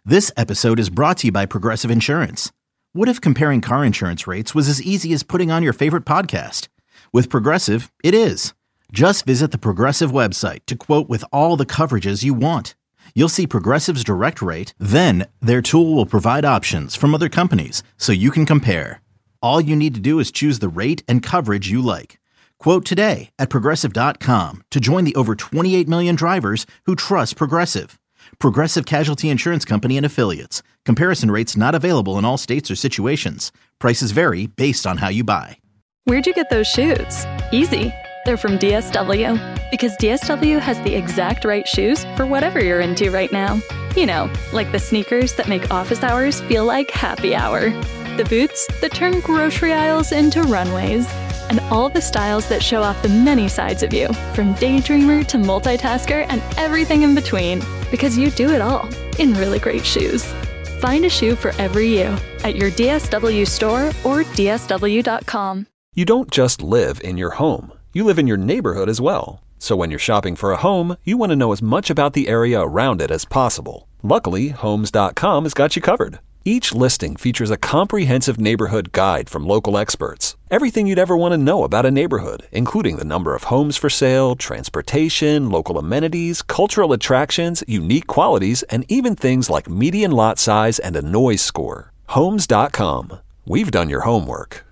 This episode is brought to you by Progressive Insurance. What if comparing car insurance rates was as easy as putting on your favorite podcast? With Progressive, it is. Just visit the Progressive website to quote with all the coverages you want. You'll see Progressive's direct rate, then their tool will provide options from other companies so you can compare. All you need to do is choose the rate and coverage you like. Quote today at Progressive.com to join the over 28 million drivers who trust Progressive. Progressive Casualty Insurance Company and Affiliates. Comparison rates not available in all states or situations. Prices vary based on how you buy. Where'd you get those shoes? Easy. They're from DSW. Because DSW has the exact right shoes for whatever you're into right now. You know, like the sneakers that make office hours feel like happy hour. The boots that turn grocery aisles into runways. And all the styles that show off the many sides of you, from daydreamer to multitasker and everything in between. Because you do it all in really great shoes. Find a shoe for every you at your DSW store or DSW.com. You don't just live in your home. You live in your neighborhood as well. So when you're shopping for a home, you want to know as much about the area around it as possible. Luckily, Homes.com has got you covered. Each listing features a comprehensive neighborhood guide from local experts. Everything you'd ever want to know about a neighborhood, including the number of homes for sale, transportation, local amenities, cultural attractions, unique qualities, and even things like median lot size and a noise score. Homes.com. We've done your homework.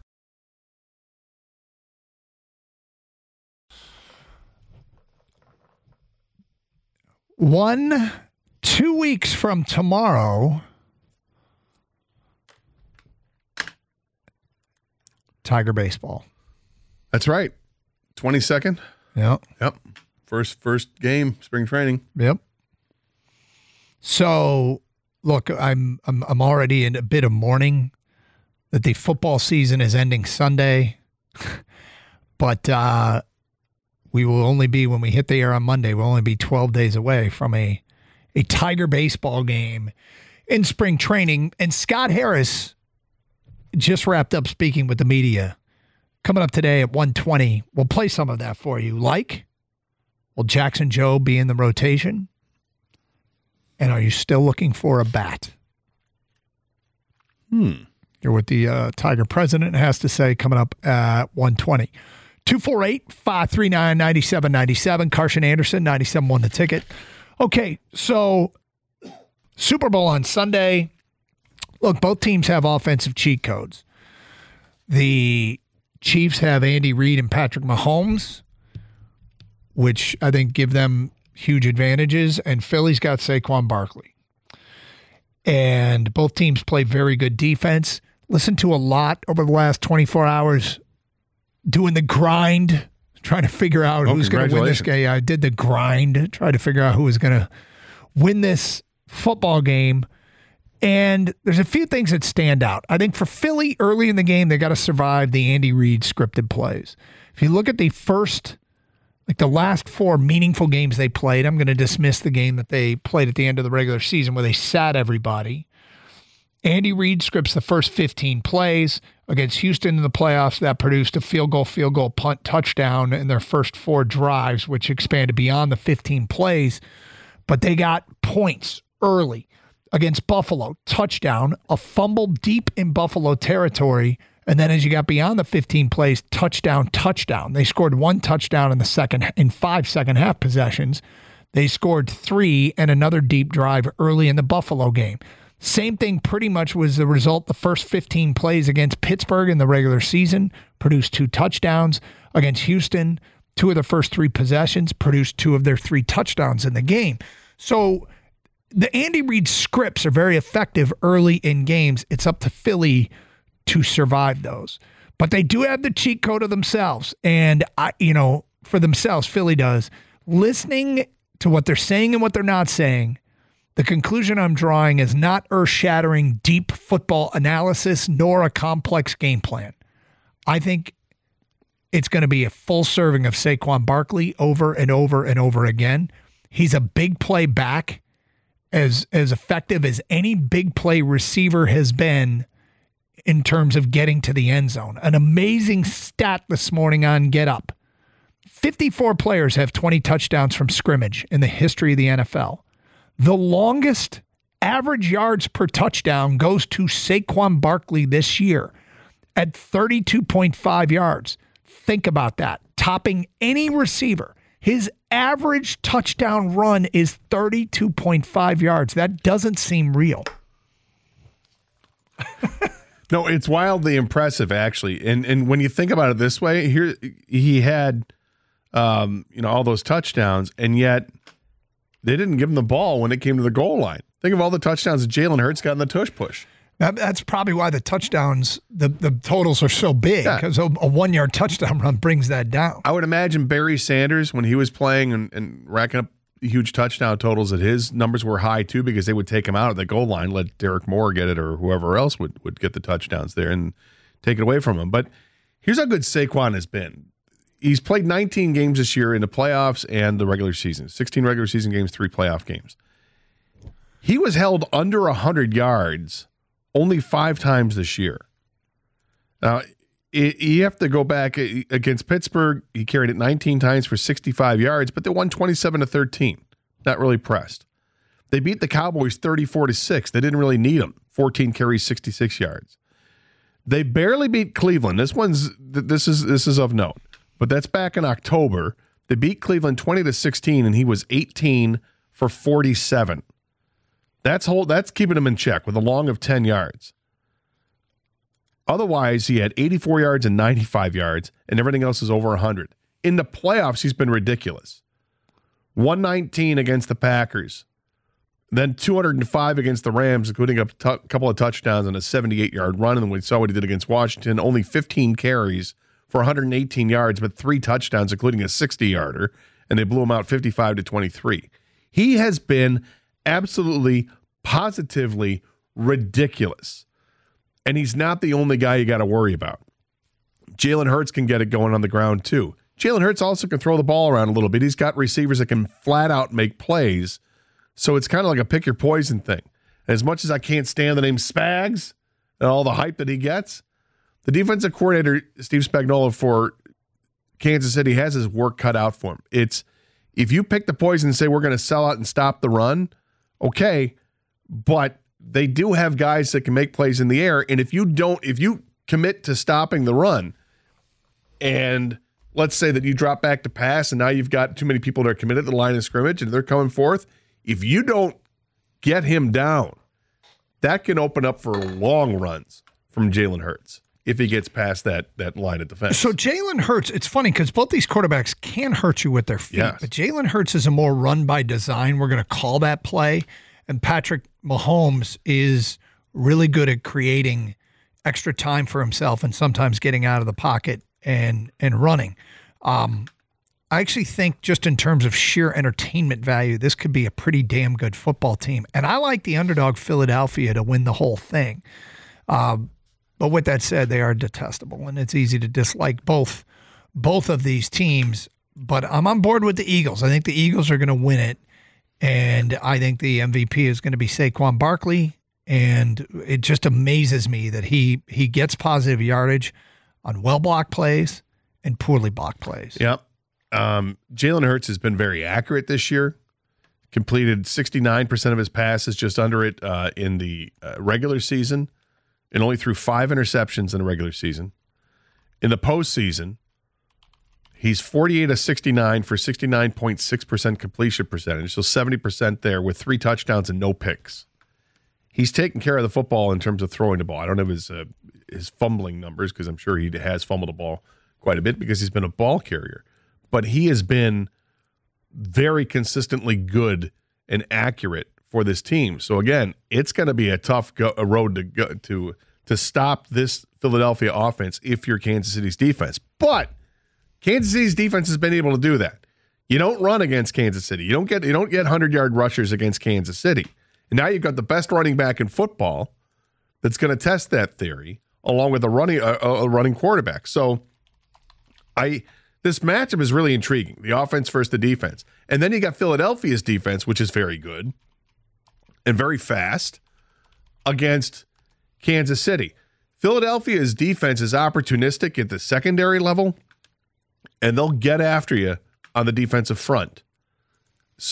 Two weeks from tomorrow, Tiger baseball. That's right. 22nd. Yep. First game, spring training. Yep. So, look, I'm already in a bit of mourning that the football season is ending Sunday, but we will only be, when we hit the air on Monday, we'll only be 12 days away from a Tiger baseball game in spring training. And Scott Harris just wrapped up speaking with the media. Coming up today at 1:20, we'll play some of that for you. Like, will Jackson Joe be in the rotation? And are you still looking for a bat? Hear what the Tiger president has to say coming up at 1:20. 248-539-9797. Carson Anderson, 97.1 The Ticket. Okay, so Super Bowl on Sunday. Look, both teams have offensive cheat codes. The Chiefs have Andy Reid and Patrick Mahomes, which I think give them huge advantages, and Philly's got Saquon Barkley. And both teams play very good defense. Listened to a lot over the last 24 hours doing the grind, trying to figure out who's going to win this game. I did the grind, trying to figure out who was going to win this football game. And there's a few things that stand out. I think for Philly, early in the game, they got to survive the Andy Reid scripted plays. If you look at the last four meaningful games they played, I'm going to dismiss the game that they played at the end of the regular season where they sat everybody. Andy Reid scripts the first 15 plays against Houston in the playoffs. That produced a field goal, punt, touchdown in their first four drives, which expanded beyond the 15 plays. But they got points early. Against Buffalo, touchdown, a fumble deep in Buffalo territory, and then as you got beyond the 15 plays, touchdown. They scored one touchdown in 5 second half possessions. They scored 3 and another deep drive early in the Buffalo game. Same thing pretty much was the result. The first 15 plays against Pittsburgh in the regular season produced 2 touchdowns. Against Houston, 2 of the first 3 possessions produced 2 of their 3 touchdowns in the game. So the Andy Reid scripts are very effective early in games. It's up to Philly to survive those. But they do have the cheat code of themselves. And, for themselves, Philly does. Listening to what they're saying and what they're not saying, the conclusion I'm drawing is not earth-shattering deep football analysis nor a complex game plan. I think it's going to be a full serving of Saquon Barkley over and over and over again. He's a big play back, as effective as any big play receiver has been in terms of getting to the end zone. An amazing stat this morning on Get Up. 54 players have 20 touchdowns from scrimmage in the history of the NFL. The longest average yards per touchdown goes to Saquon Barkley this year at 32.5 yards. Think about that. Topping any receiver. His average touchdown run is 32.5 yards. That doesn't seem real. No, it's wildly impressive, actually. And when you think about it this way, here he had, all those touchdowns, and yet they didn't give him the ball when it came to the goal line. Think of all the touchdowns that Jalen Hurts got in the tush push. That's probably why the touchdowns, the totals are so big, because a 1 yard touchdown run brings that down. I would imagine Barry Sanders, when he was playing and racking up huge touchdown totals, that his numbers were high too, because they would take him out at the goal line, let Derek Moore get it, or whoever else would get the touchdowns there and take it away from him. But here's how good Saquon has been. He's played 19 games this year in the playoffs and the regular season. 16 regular season games, 3 playoff games. He was held under 100 yards only 5 times this year. Now, you have to go back against Pittsburgh. He carried it 19 times for 65 yards, but they won 27-13. Not really pressed. They beat the Cowboys 34-6. They didn't really need him. 14 carries, 66 yards. They barely beat Cleveland. This is of note, but that's back in October. They beat Cleveland 20-16, and he was 18 for 47. That's keeping him in check with a long of 10 yards. Otherwise, he had 84 yards and 95 yards, and everything else is over 100. In the playoffs, he's been ridiculous. 119 against the Packers, then 205 against the Rams, including a couple of touchdowns and a 78-yard run. And then we saw what he did against Washington, only 15 carries for 118 yards, but 3 touchdowns, including a 60-yarder, and they blew him out 55-23. He has been absolutely, positively ridiculous. And he's not the only guy you got to worry about. Jalen Hurts can get it going on the ground too. Jalen Hurts also can throw the ball around a little bit. He's got receivers that can flat out make plays. So it's kind of like a pick your poison thing. As much as I can't stand the name Spags and all the hype that he gets, the defensive coordinator, Steve Spagnuolo, for Kansas City has his work cut out for him. It's, if you pick the poison and say we're going to sell out and stop the run, okay, but they do have guys that can make plays in the air. And if you commit to stopping the run, and let's say that you drop back to pass and now you've got too many people that are committed to the line of scrimmage and they're coming forth, if you don't get him down, that can open up for long runs from Jalen Hurts if he gets past that line of defense. So Jalen Hurts, it's funny because both these quarterbacks can hurt you with their feet, yes, but Jalen Hurts is a more run by design. We're going to call that play. And Patrick Mahomes is really good at creating extra time for himself and sometimes getting out of the pocket and running. I actually think just in terms of sheer entertainment value, this could be a pretty damn good football team. And I like the underdog Philadelphia to win the whole thing. But with that said, they are detestable, and it's easy to dislike both of these teams. But I'm on board with the Eagles. I think the Eagles are going to win it. And I think the MVP is going to be Saquon Barkley. And it just amazes me that he gets positive yardage on well-blocked plays and poorly blocked plays. Yep. Jalen Hurts has been very accurate this year. Completed 69% of his passes, just under it in the regular season, and only threw 5 interceptions in the regular season. In the postseason, he's 48-69 for 69.6% completion percentage, so 70% there with 3 touchdowns and no picks. He's taking care of the football in terms of throwing the ball. I don't have his fumbling numbers because I'm sure he has fumbled the ball quite a bit because he's been a ball carrier. But he has been very consistently good and accurate for this team. So again, it's going to be a tough road to go to stop this Philadelphia offense if you're Kansas City's defense. But Kansas City's defense has been able to do that. You don't run against Kansas City. You don't get 100-yard rushers against Kansas City. And now you've got the best running back in football that's going to test that theory, along with a running quarterback. So this matchup is really intriguing. The offense versus the defense. And then you got Philadelphia's defense, which is very good and very fast, against Kansas City. Philadelphia's defense is opportunistic at the secondary level, and they'll get after you on the defensive front. So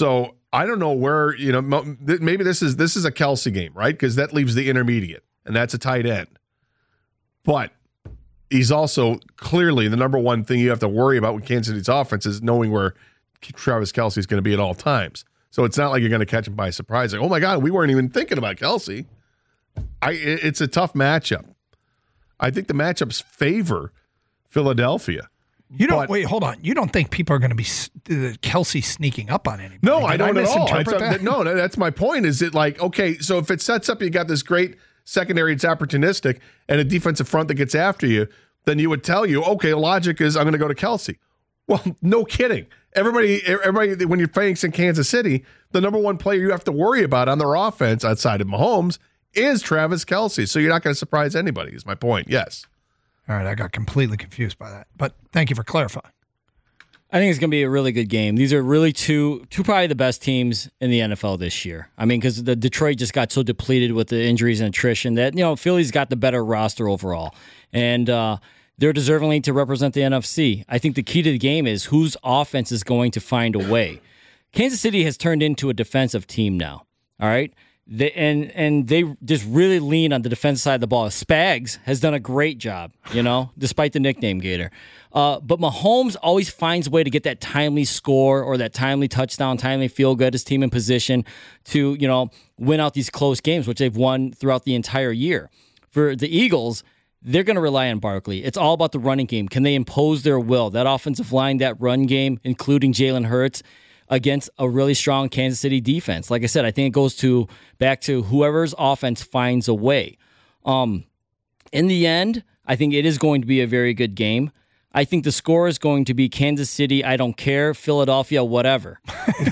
I don't know where, maybe this is a Kelsey game, right? Because that leaves the intermediate, and that's a tight end. But he's also clearly the number one thing you have to worry about with Kansas City's offense is knowing where Travis Kelce is going to be at all times. So it's not like you're going to catch him by surprise. Like, oh my God, we weren't even thinking about Kelce. It's a tough matchup. I think the matchups favor Philadelphia. Wait, hold on. You don't think people are going to be Kelce sneaking up on anybody? No, I don't at all. That? No, that's my point. Is it like, okay, so if it sets up, you got this great secondary, it's opportunistic, and a defensive front that gets after you, then you would tell you, okay, logic is I'm going to go to Kelce. Well, no kidding. Everybody, when you're facing Kansas City, the number one player you have to worry about on their offense outside of Mahomes is Travis Kelce. So you're not going to surprise anybody, is my point. Yes. All right, I got completely confused by that, but thank you for clarifying. I think it's going to be a really good game. These are really two probably the best teams in the NFL this year. I mean, because the Detroit just got so depleted with the injuries and attrition that, Philly's got the better roster overall. And they're deservingly to represent the NFC. I think the key to the game is whose offense is going to find a way. Kansas City has turned into a defensive team now, all right? They just really lean on the defensive side of the ball. Spags has done a great job, despite the nickname Gator. But Mahomes always finds a way to get that timely score or that timely touchdown, timely field goal, get his team in position to, win out these close games, which they've won throughout the entire year. For the Eagles, they're going to rely on Barkley. It's all about the running game. Can they impose their will? That offensive line, that run game, including Jalen Hurts, against a really strong Kansas City defense. Like I said, I think it goes back to whoever's offense finds a way. In the end, I think it is going to be a very good game. I think the score is going to be Kansas City, I don't care, Philadelphia, whatever.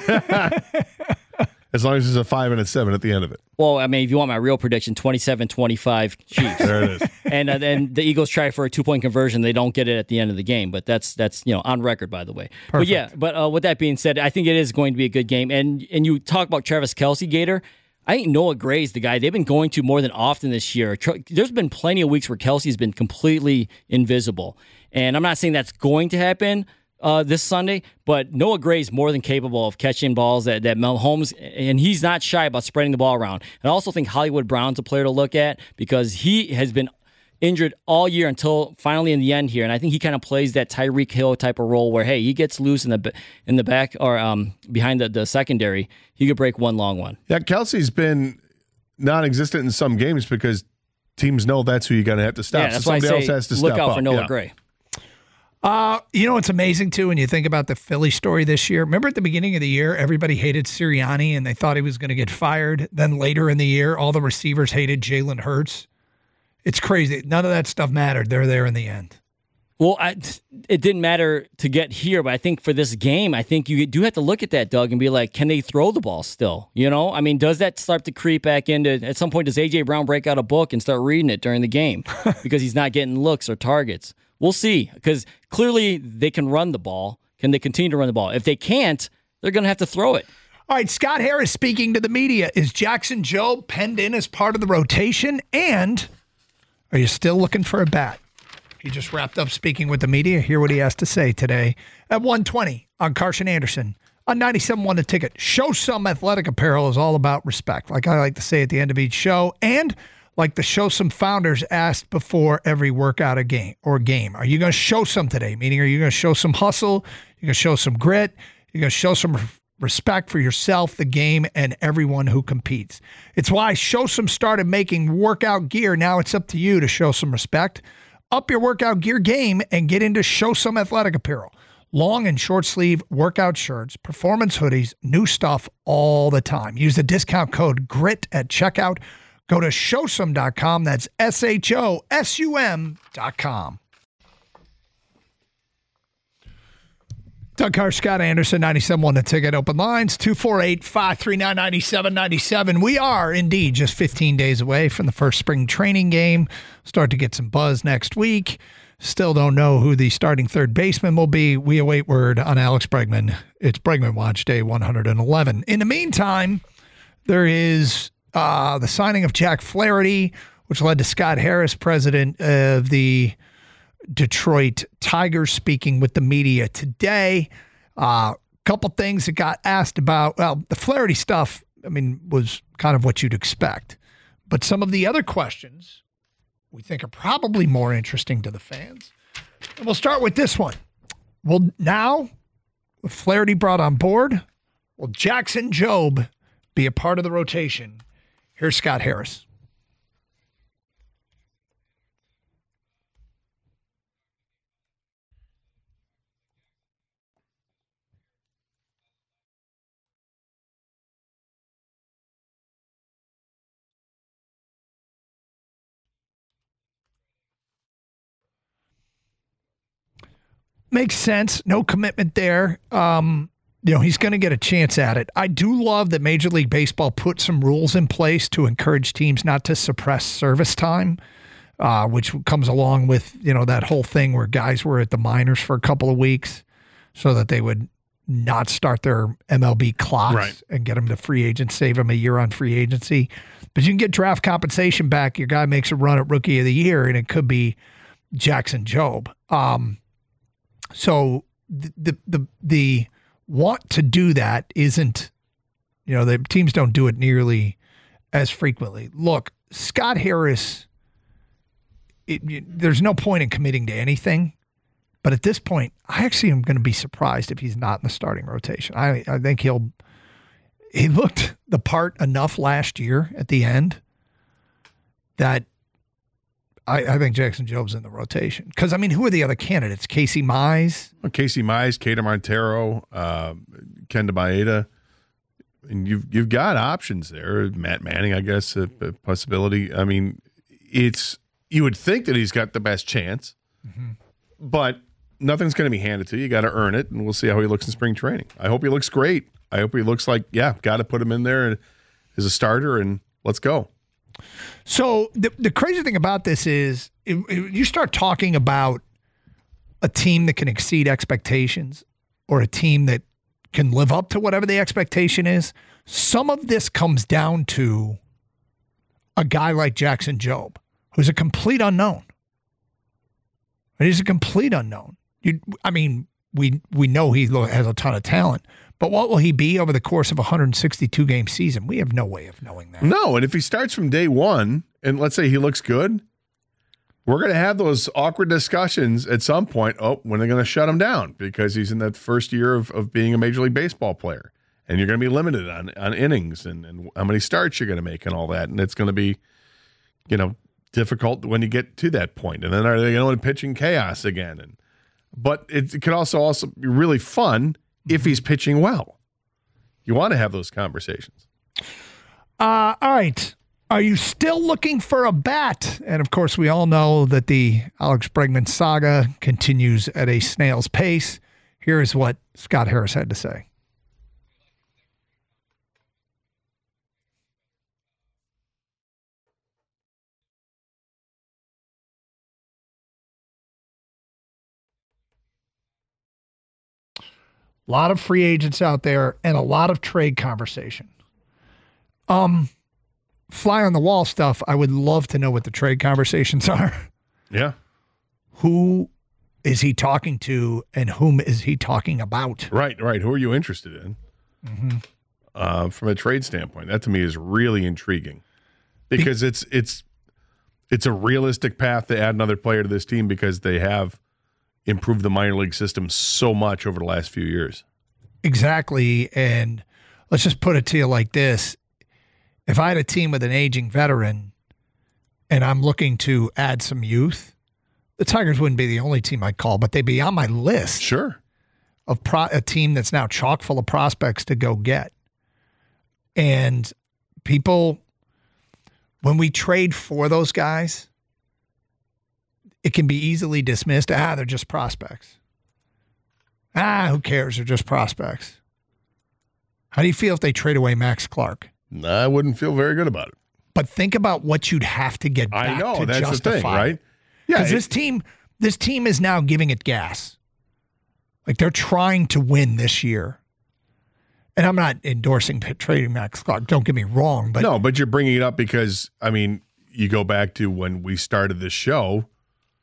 As long as there's a 5 and a 7 at the end of it. Well, I mean, if you want my real prediction, 27-25 Chiefs. There it is. And then the Eagles try for a 2-point conversion. They don't get it at the end of the game, but that's on record, by the way. Perfect. But with that being said, I think it is going to be a good game. And you talk about Travis Kelce, Gator. I think Noah Gray's the guy they've been going to more than often this year. There's been plenty of weeks where Kelce's been completely invisible. And I'm not saying that's going to happen this Sunday, but Noah Gray's more than capable of catching balls that Mahomes, and he's not shy about spreading the ball around. And I also think Hollywood Brown's a player to look at because he has been injured all year until finally in the end here, and I think he kind of plays that Tyreek Hill type of role where, hey, he gets loose in the back or behind the secondary, he could break one long one. Yeah, Kelsey's been non-existent in some games because teams know that's who you're going to have to stop. Yeah, that's so why somebody I say else has to look step out up. for Noah Gray. It's amazing, too, when you think about the Philly story this year. Remember at the beginning of the year, everybody hated Sirianni and they thought he was going to get fired. Then later in the year, all the receivers hated Jalen Hurts. It's crazy. None of that stuff mattered. They're there in the end. Well, it didn't matter to get here, but I think for this game, I think you do have to look at that, Doug, and be like, can they throw the ball still? I mean, does that start to creep back into, at some point, does A.J. Brown break out a book and start reading it during the game because he's not getting looks or targets? We'll see, because clearly they can run the ball. Can they continue to run the ball? If they can't, they're going to have to throw it. All right, Scott Harris speaking to the media. Is Jackson Jobe penned in as part of the rotation? And are you still looking for a bat? He just wrapped up speaking with the media. Hear what he has to say today at 1:20 on Carson Anderson on 97.1 The Ticket. Show Some Athletic Apparel is all about respect, like I like to say at the end of each show, and like the Show Some founders asked before every workout game. Are you going to show some today? Meaning, are you going to show some hustle? You're going to show some grit? You're going to show some respect for yourself, the game, and everyone who competes. It's why Show Some started making workout gear. Now it's up to you to show some respect. Up your workout gear game and get into Show Some Athletic Apparel. Long and short sleeve workout shirts, performance hoodies, new stuff all the time. Use the discount code GRIT at checkout. Go to showsome.com. That's SHOSUM.com. Doug Carr, Scott Anderson, 97.1 The Ticket. Open lines, 248-539-9797. We are indeed just 15 days away from the first spring training game. Start to get some buzz next week. Still don't know who the starting third baseman will be. We await word on Alex Bregman. It's Bregman Watch Day 111. In the meantime, there is the signing of Jack Flaherty, which led to Scott Harris, president of the Detroit Tigers, speaking with the media today. couple things that got asked about. Well, the Flaherty stuff, I mean, was kind of what you'd expect. But some of the other questions we think are probably more interesting to the fans. And we'll start with this one. Well, now, with Flaherty brought on board, will Jackson Jobe be a part of the rotation? Here's Scott Harris. Makes sense. No commitment there. He's going to get a chance at it. I do love that Major League Baseball put some rules in place to encourage teams not to suppress service time, which comes along with, that whole thing where guys were at the minors for a couple of weeks so that they would not start their MLB clocks and get them to free agents, save them a year on free agency. But you can get draft compensation back. Your guy makes a run at Rookie of the Year, and it could be Jackson Jobe. So the want to do that isn't, the teams don't do it nearly as frequently. Look, Scott Harris, there's no point in committing to anything, but at this point, I actually am going to be surprised if he's not in the starting rotation. I think he looked the part enough last year at the end that I think Jackson Jobe's in the rotation. Because, who are the other candidates? Casey Mize? Casey Mize, Keita Montero, Kenta Maeda. And you've got options there. Matt Manning, I guess, a possibility. You would think that he's got the best chance, but nothing's going to be handed to you. You got to earn it, and we'll see how he looks in spring training. I hope he looks great. I hope he looks like, got to put him in there as a starter, and let's go. So the crazy thing about this is you start talking about a team that can exceed expectations or a team that can live up to whatever the expectation is. Some of this comes down to a guy like Jackson Jobe, who's a complete unknown. He's a complete unknown. We know he has a ton of talent. But what will he be over the course of a 162-game season? We have no way of knowing that. No, and if he starts from day one, and let's say he looks good, we're going to have those awkward discussions at some point. Oh, when are they going to shut him down? Because he's in that first year of being a Major League Baseball player. And you're going to be limited on innings and how many starts you're going to make and all that. And it's going to be, difficult when you get to that point. And then are they going to pitch in chaos again? But it could also be really fun if he's pitching well. You want to have those conversations. All right. Are you still looking for a bat? And, of course, we all know that the Alex Bregman saga continues at a snail's pace. Here is what Scott Harris had to say. A lot of free agents out there and a lot of trade conversation. Fly on the wall stuff, I would love to know what the trade conversations are. Yeah. Who is he talking to and whom is he talking about? Right. Who are you interested in? Mm-hmm. From a trade standpoint, that to me is really intriguing because it's a realistic path to add another player to this team because they have improved the minor league system so much over the last few years. Exactly. And let's just put it to you like this. If I had a team with an aging veteran and I'm looking to add some youth, the Tigers wouldn't be the only team I'd call, but they'd be on my list. Sure. Of a team that's now chock full of prospects to go get. And people, when we trade for those guys, it can be easily dismissed. They're just prospects. Who cares? They're just prospects. How do you feel if they trade away Max Clark? I wouldn't feel very good about it. But think about what you'd have to get back to that's justify the thing, right? Yeah, because this team is now giving it gas. Like they're trying to win this year. And I'm not endorsing trading Max Clark. Don't get me wrong, but no, but you're bringing it up because you go back to when we started this show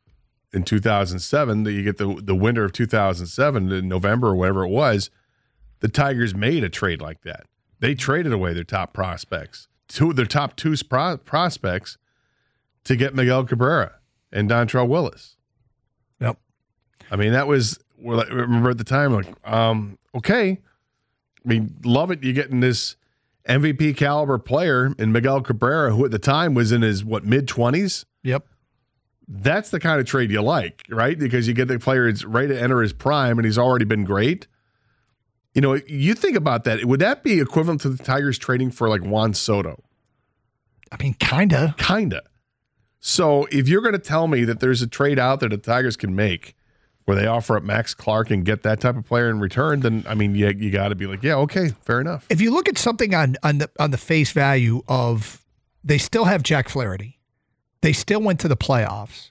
in 2007. That you get the winter of 2007 in November or whatever it was. the Tigers made a trade like that. They traded away their top prospects, their top two prospects, to get Miguel Cabrera and Dontrelle Willis. Yep. I mean, that was, remember at the time, like, okay. I mean, love it. You're getting this MVP caliber player in Miguel Cabrera, who at the time was in his, mid-20s? Yep. That's the kind of trade you like, right? Because you get the player that's ready to enter his prime, and he's already been great. You know, you think about that. Would that be equivalent to the Tigers trading for like Juan Soto? I mean, kinda. Kinda. So if you're going to tell me that there's a trade out there the Tigers can make where they offer up Max Clark and get that type of player in return, then, I mean, you got to be like, yeah, okay, fair enough. If you look at something on the face value of, they still have Jack Flaherty. They still went to the playoffs.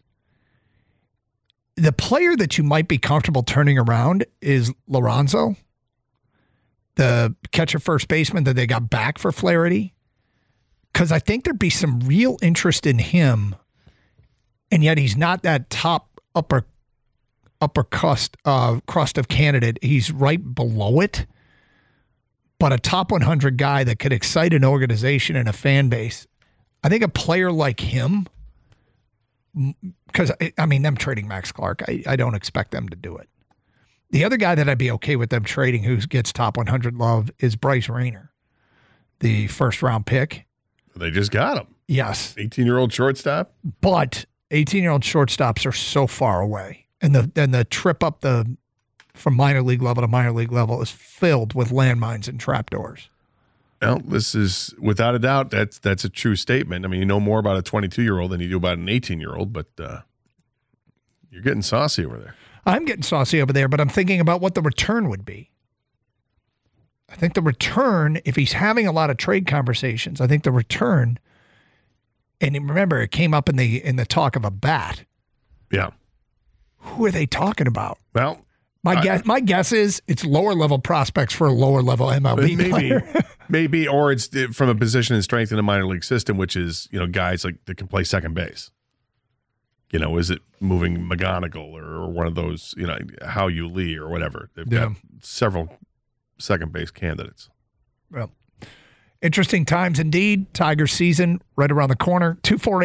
The player that you might be comfortable turning around is Lorenzo, the catcher first baseman that they got back for Flaherty. Because I think there'd be some real interest in him, and yet he's not that top upper crust of candidate. He's right below it. But a top 100 guy that could excite an organization and a fan base. I think a player like him, because, I mean, them trading Max Clark, I don't expect them to do it. The other guy that I'd be okay with them trading who gets top 100 love is Bryce Rayner, the first-round pick. They just got him. Yes. 18-year-old shortstop. But 18-year-old shortstops are so far away. And the trip up from minor league level to minor league level is filled with landmines and trapdoors. Well, this is, without a doubt, that's a true statement. I mean, you know more about a 22-year-old than you do about an 18-year-old, but you're getting saucy over there. I'm getting saucy over there, but I'm thinking about what the return would be. I think the return, if he's having a lot of trade conversations, I think the return, and remember, it came up in the talk of a bat. Yeah. Who are they talking about? Well, my guess is it's lower level prospects for a lower level MLB player. Maybe, or it's from a position and strength in the minor league system, which is, guys like that can play second base. Is it moving McGonigal or one of those, How You Lee or whatever? They've got several second base candidates. Well, interesting times indeed. Tiger season right around the corner.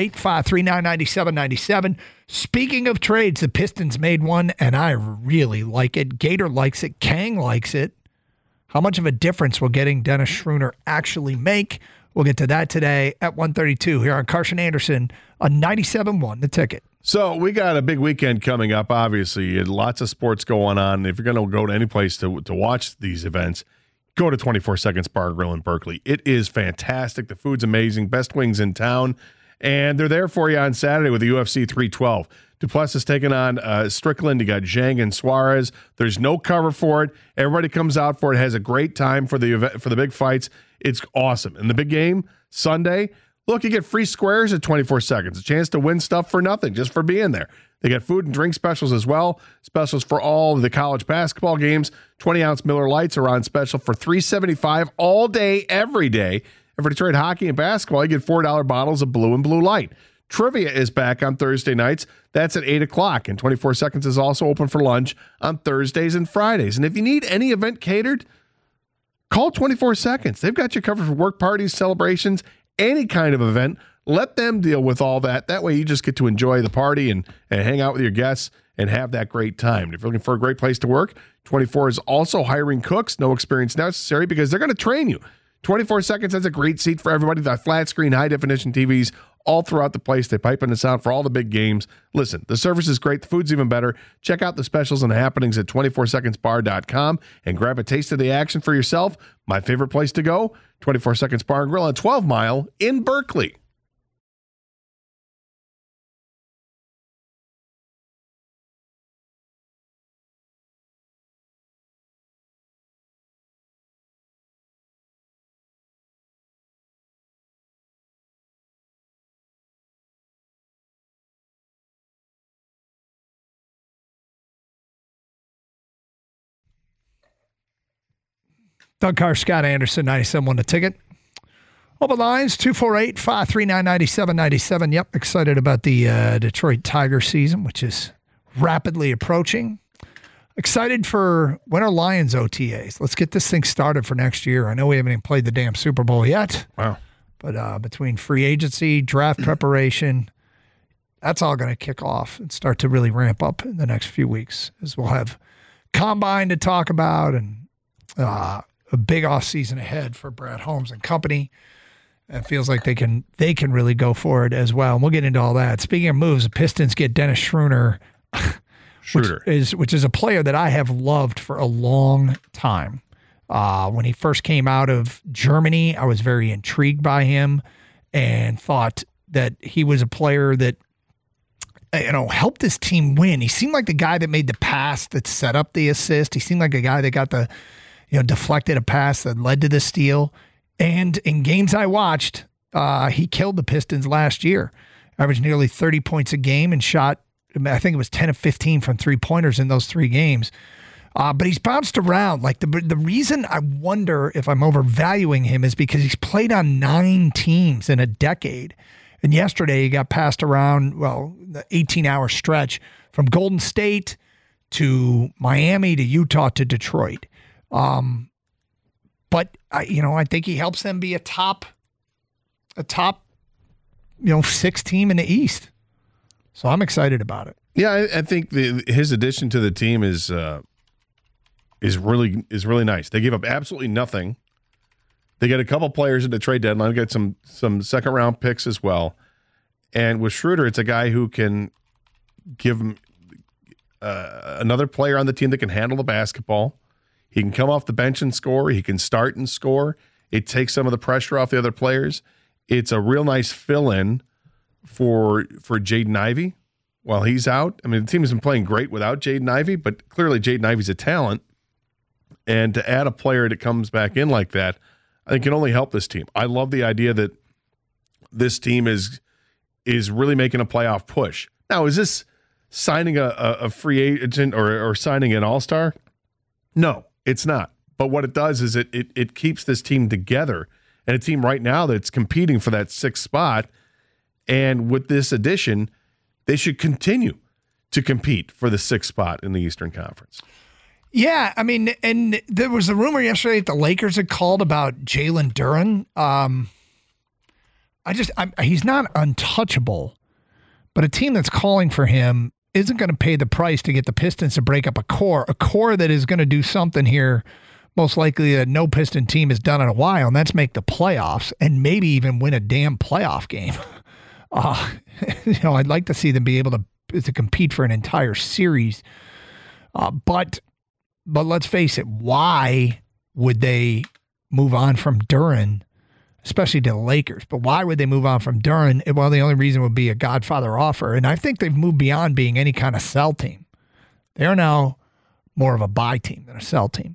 248-539-9797. Speaking of trades, the Pistons made one, and I really like it. Gator likes it. Kang likes it. How much of a difference will getting Dennis Schroeder actually make? We'll get to that today at 1:32 here on Carson Anderson on 97.1 The Ticket. So we got a big weekend coming up, obviously. Lots of sports going on. If you're going to go to any place to watch these events, go to 24 Seconds Bar and Grill in Berkeley. It is fantastic. The food's amazing. Best wings in town. And they're there for you on Saturday with the UFC 312. Duplessis taking on Strickland. You got Zhang and Suarez. There's no cover for it. Everybody comes out for it. Has a great time for the event, for the big fights. It's awesome. And the big game, Sunday, look, you get free squares at 24 Seconds. A chance to win stuff for nothing, just for being there. They got food and drink specials as well. Specials for all of the college basketball games. 20-ounce Miller Lights are on special for $3.75 all day, every day. And for Detroit hockey and basketball, you get $4 bottles of Blue and Blue Light. Trivia is back on Thursday nights. That's at 8 o'clock. And 24 Seconds is also open for lunch on Thursdays and Fridays. And if you need any event catered, call 24 Seconds. They've got you covered for work parties, celebrations, any kind of event. Let them deal with all that. That way you just get to enjoy the party and hang out with your guests and have that great time. If you're looking for a great place to work, 24 is also hiring cooks. No experience necessary because they're going to train you. 24 Seconds has a great seat for everybody. The flat screen, high definition TVs all throughout the place. They pipe in the sound for all the big games. Listen, the service is great. The food's even better. Check out the specials and happenings at 24secondsbar.com and grab a taste of the action for yourself. My favorite place to go, 24 Seconds Bar and Grill on 12 Mile in Berkeley. Doug Carr, Scott Anderson, 97.1 The Ticket. Open lines, 248-539-9797. Yep, excited about the Detroit Tiger season, which is rapidly approaching. Excited for when are Lions OTAs? Let's get this thing started for next year. I know we haven't even played the damn Super Bowl yet. Wow. But between free agency, draft preparation, that's all going to kick off and start to really ramp up in the next few weeks, as we'll have Combine to talk about and a big off season ahead for Brad Holmes and company. It feels like they can really go for it as well. And we'll get into all that. Speaking of moves, the Pistons get Dennis Schroeder. Which is a player that I have loved for a long time. When he first came out of Germany, I was very intrigued by him and thought that he was a player that helped his team win. He seemed like the guy that made the pass that set up the assist. He seemed like a guy that got the deflected a pass that led to the steal. And in games I watched, he killed the Pistons last year. Averaged nearly 30 points a game and shot, I think it was 10 of 15 from three-pointers in those 3 games. But he's bounced around. Like the reason I wonder if I'm overvaluing him is because he's played on 9 teams in a decade. And yesterday he got passed around, the 18-hour stretch from Golden State to Miami to Utah to Detroit. But I think he helps them be a top 6 team in the East. So I'm excited about it. Yeah, I think his addition to the team is really nice. They gave up absolutely nothing. They get a couple players at the trade deadline. Get some second round picks as well. And with Schroeder, it's a guy who can give him another player on the team that can handle the basketball. He can come off the bench and score. He can start and score. It takes some of the pressure off the other players. It's a real nice fill-in for Jaden Ivey while he's out. I mean, the team has been playing great without Jaden Ivey, but clearly Jaden Ivey's a talent. And to add a player that comes back in like that, I think can only help this team. I love the idea that this team is really making a playoff push. Now, is this signing a free agent or signing an all-star? No, it's not. But what it does is it keeps this team together, and a team right now that's competing for that 6th spot. And with this addition, they should continue to compete for the 6th spot in the Eastern Conference. Yeah, I mean, and there was a rumor yesterday that the Lakers had called about Jalen Duren. He's not untouchable, but a team that's calling for him isn't going to pay the price to get the Pistons to break up a core that is going to do something here, most likely that no Piston team has done in a while, and that's make the playoffs and maybe even win a damn playoff game. I'd like to see them be able to compete for an entire series. But let's face it, why would they move on from Duren, especially to the Lakers? But why would they move on from Duren? Well, the only reason would be a Godfather offer. And I think they've moved beyond being any kind of sell team. They are now more of a buy team than a sell team.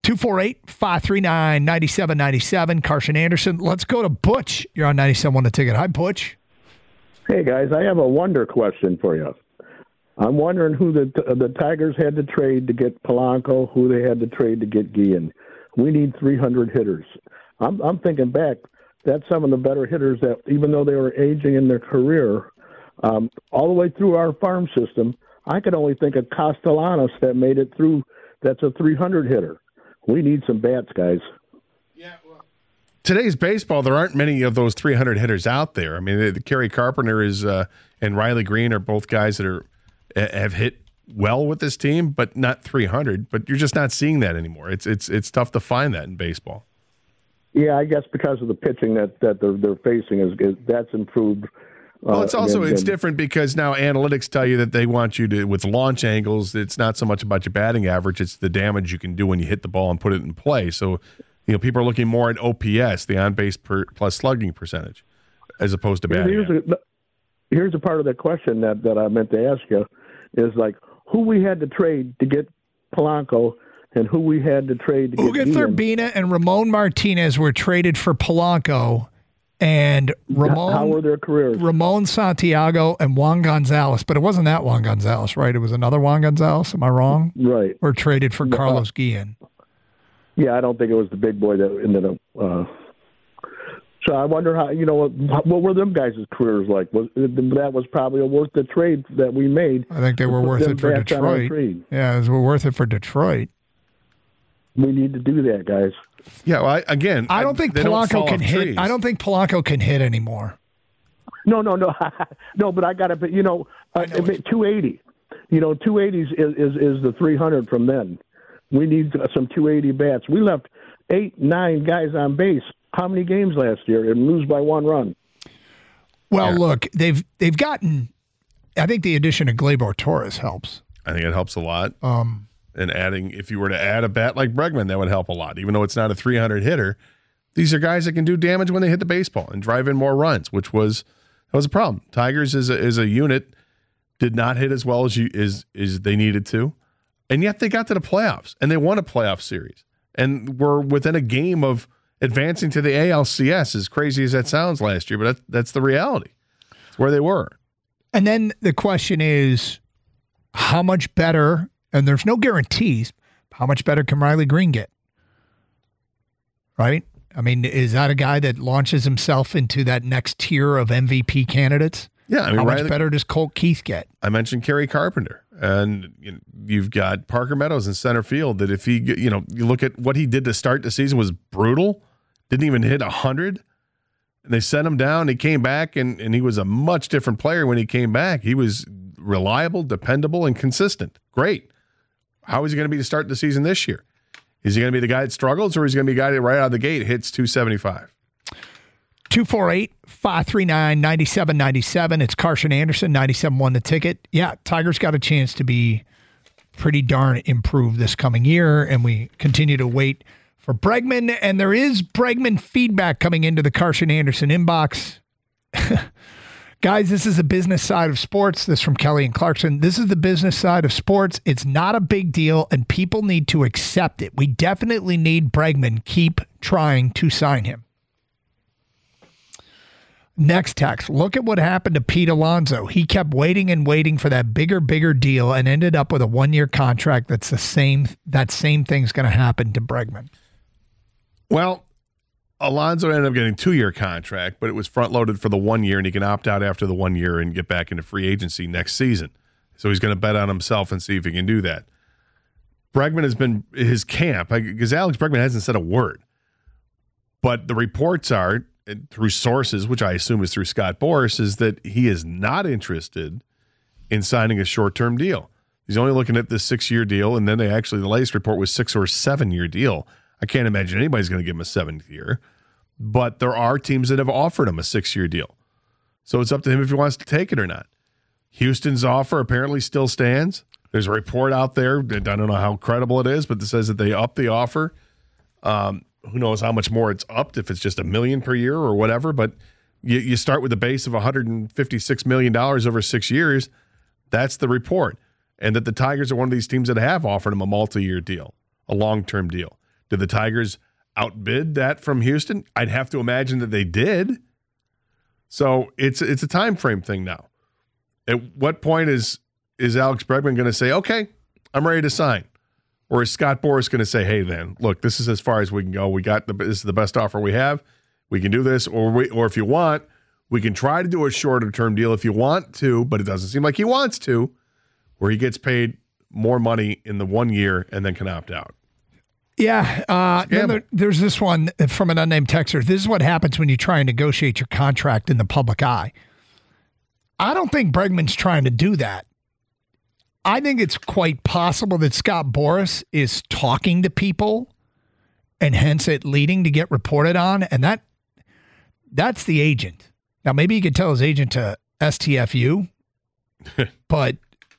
248-539-9797. Carson Anderson. Let's go to Butch. You're on 97.1 The Ticket. Hi, Butch. Hey, guys, I have a wonder question for you. I'm wondering who the Tigers had to trade to get Polanco, who they had to trade to get Guillen. We need 300 hitters. I'm thinking back, that's some of the better hitters that, even though they were aging in their career, all the way through our farm system, I could only think of Castellanos that made it through. That's a 300 hitter. We need some bats, guys. Yeah, well, today's baseball, there aren't many of those 300 hitters out there. I mean, Kerry Carpenter and Riley Green are both guys that have hit well with this team, but not 300. But you're just not seeing that anymore. It's tough to find that in baseball. Yeah, I guess because of the pitching that they're facing is that's improved. Well, it's different because now analytics tell you that they want you to, with launch angles, it's not so much about your batting average, it's the damage you can do when you hit the ball and put it in play. So, people are looking more at OPS, the on-base plus slugging percentage, as opposed to batting average. Here's a part of the question that I meant to ask you is like who we had to trade to get Polanco and who we had to trade to get Ugueth Urbina and Ramon Martinez were traded for Polanco. And how were their careers? Ramon Santiago and Juan Gonzalez, but it wasn't that Juan Gonzalez, right? It was another Juan Gonzalez. Am I wrong? Right. Were traded for Carlos Guillen. Yeah, I don't think it was the big boy that ended up So I wonder how, what were them guys' careers like? That was probably worth the trade that we made. I think they were worth it for Detroit. Yeah, it was worth it for Detroit. We need to do that, guys. Yeah, well, I don't think Polanco can hit. Trees. I don't think Polanco can hit anymore. No, but I got to, 280. 280 is the 300 from then. We need some 280 bats. We left 8-9 guys on base. How many games last year and lose by 1 run? Well, look, they've gotten. I think the addition of Gleyber Torres helps. I think it helps a lot. And if you were to add a bat like Bregman, that would help a lot. Even though it's not a 300 hitter, these are guys that can do damage when they hit the baseball and drive in more runs, which was a problem. Tigers as a unit did not hit as well as they needed to, and yet they got to the playoffs and they won a playoff series and were within a game of advancing to the ALCS, as crazy as that sounds last year, but that's the reality. It's where they were. And then the question is, how much better, and there's no guarantees, how much better can Riley Green get? Right? I mean, is that a guy that launches himself into that next tier of MVP candidates? Yeah. I mean, how much better does Colt Keith get? I mentioned Kerry Carpenter, and you've got Parker Meadows in center field that if you look at what he did to start the season was brutal. Didn't even hit 100. And they sent him down. He came back, and he was a much different player when he came back. He was reliable, dependable, and consistent. Great. How is he going to be to start the season this year? Is he going to be the guy that struggles, or is he going to be the guy that right out of the gate hits 275? 248-539-9797. It's Carson Anderson, 97.1 The Ticket. Yeah, Tigers got a chance to be pretty darn improved this coming year, and we continue to wait for Bregman, and there is Bregman feedback coming into the Carson Anderson inbox. Guys, this is the business side of sports. This from Kelly and Clarkson. This is the business side of sports. It's not a big deal, and people need to accept it. We definitely need Bregman. Keep trying to sign him. Next text. Look at what happened to Pete Alonso. He kept waiting and waiting for that bigger deal and ended up with a 1-year contract that's the same. That same thing's going to happen to Bregman. Well, Alonso ended up getting a 2-year contract, but it was front-loaded for the 1 year, and he can opt out after the 1 year and get back into free agency next season. So he's going to bet on himself and see if he can do that. Bregman has been his camp, because Alex Bregman hasn't said a word. But the reports are, through sources, which I assume is through Scott Boras, is that he is not interested in signing a short-term deal. He's only looking at this 6-year deal, and then the latest report was 6 or 7-year deal. I can't imagine anybody's going to give him a 7th year, but there are teams that have offered him a 6-year deal. So it's up to him if he wants to take it or not. Houston's offer apparently still stands. There's a report out there, I don't know how credible it is, but it says that they upped the offer. Who knows how much more it's upped, if it's just $1 million per year or whatever, but you start with a base of $156 million over 6 years. That's the report. And that the Tigers are one of these teams that have offered him a multi-year deal, a long-term deal. Did the Tigers outbid that from Houston? I'd have to imagine that they did. So it's a time frame thing now. At what point is Alex Bregman going to say, okay, I'm ready to sign? Or is Scott Boras going to say, hey, man, look, this is as far as we can go. This is the best offer we have. We can do this. Or if you want, we can try to do a shorter term deal if you want to, but it doesn't seem like he wants to, where he gets more money in the 1 year and then can opt out. Yeah. There's this one from an unnamed texter. This is what happens when you try and negotiate your contract in the public eye. I don't think Bregman's trying to do that. I think it's quite possible that Scott Boras is talking to people and hence it leading to get reported on. And that's the agent. Now, maybe he could tell his agent to STFU, but